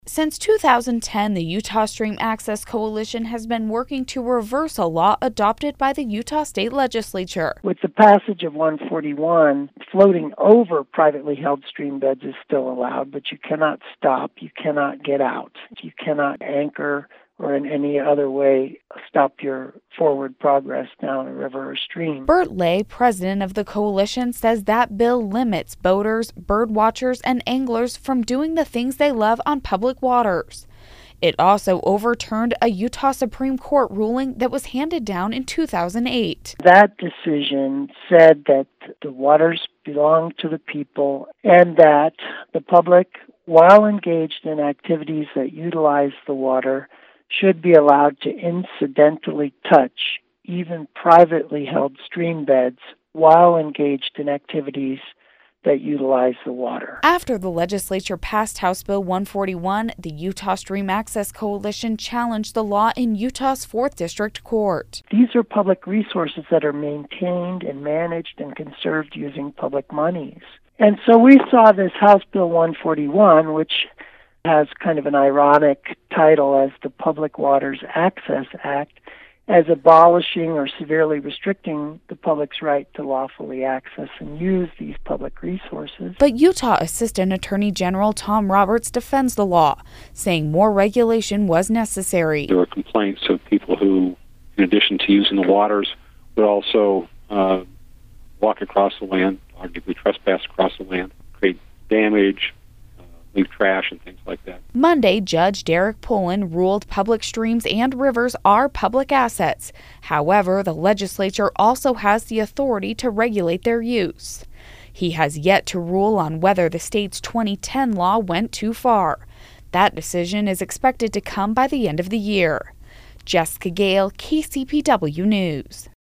Since 2010, the Utah Stream Access Coalition has been working to reverse a law adopted by the Utah State Legislature. With the passage of 141, floating over privately held stream beds is still allowed, but you cannot stop, you cannot get out, you cannot anchor or in any other way stop your forward progress down a river or stream. Bert Lay, president of the coalition, says that bill limits boaters, bird watchers, and anglers from doing the things they love on public waters. It also overturned a Utah Supreme Court ruling that was handed down in 2008. That decision said that the waters belong to the people and that the public, while engaged in activities that utilize the water, should be allowed to incidentally touch even privately held stream beds while engaged in activities that utilize the water. After the legislature passed House Bill 141, the Utah Stream Access Coalition challenged the law in Utah's 4th District Court. These are public resources that are maintained and managed and conserved using public monies. And so we saw this House Bill 141, which has kind of an ironic title as the Public Waters Access Act, as abolishing or severely restricting the public's right to lawfully access and use these public resources. But Utah Assistant Attorney General Tom Roberts defends the law, saying more regulation was necessary. There were complaints of people who, in addition to using the waters, would also walk across the land, arguably trespass across the land, create damage, leave trash and things like that. Monday, Judge Derek Pullen ruled public streams and rivers are public assets. However, the legislature also has the authority to regulate their use. He has yet to rule on whether the state's 2010 law went too far. That decision is expected to come by the end of the year. Jessica Gale, KCPW News.